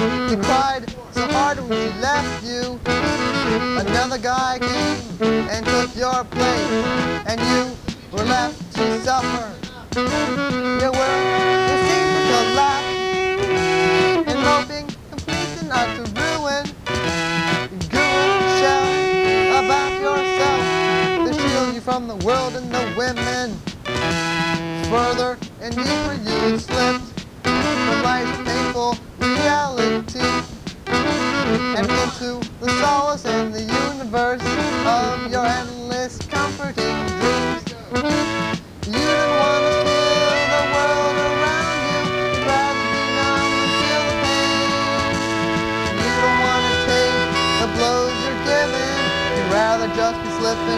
You cried so hard when she left you. Another guy came and took your place, and you were left to suffer. You seemed to collapse, and moping, complete and utter ruin. Good shell about yourself to shield you from the world and the women. Further and deeper you had slipped from life's painful reality and into the solace and the universe of your endless comforting dreams. You didn't want to feel the world around you, you'd rather be numb than feel the pain. You don't want to take the blows you're given, you'd rather just be slipping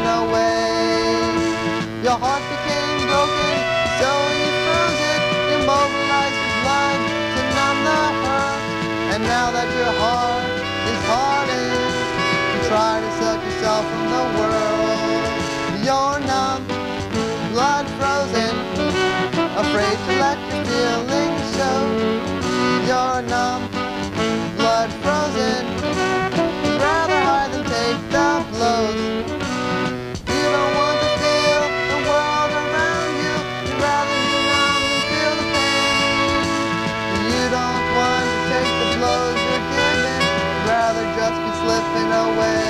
away. Your heart became broken, so you froze it, you mobilized your blood to numb the hurt. And now that your heart is hardened, you try to suck yourself from the world. You're numb, blood frozen, afraid to let your feelings show. You're numb, blood frozen, you'd rather hide than take the blows. You don't want to feel the world around you, you'd rather be numb than feel the pain. You don't want to take the blows you're given, you'd rather just be slipping away.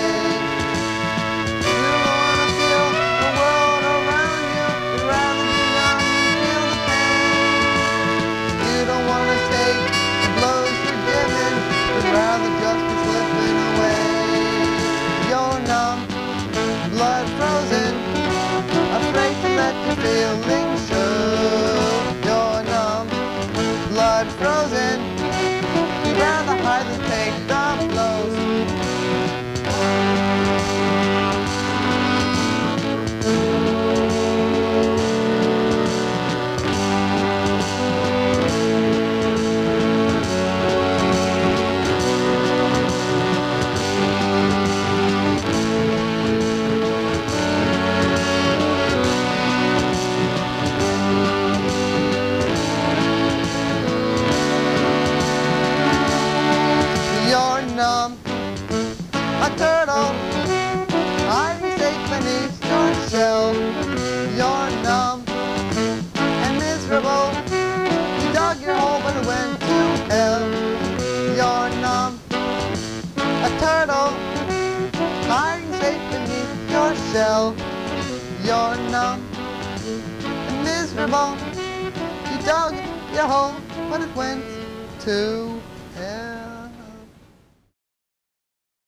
You don't want to feel the world around you, you'd rather be numb than feel the pain. You don't want to take the blows you're given, you'd rather just be slipping away. You're numb, blood frozen, afraid to let your feelings show. You're numb, blood frozen, you'd rather hide than take the blows. You're numb, a turtle, hiding safe beneath your shell. You're numb and miserable, you dug your hole but it went to hell. You're numb, a turtle, hiding safe beneath your shell. You're numb and miserable, you dug your hole but it went to hell.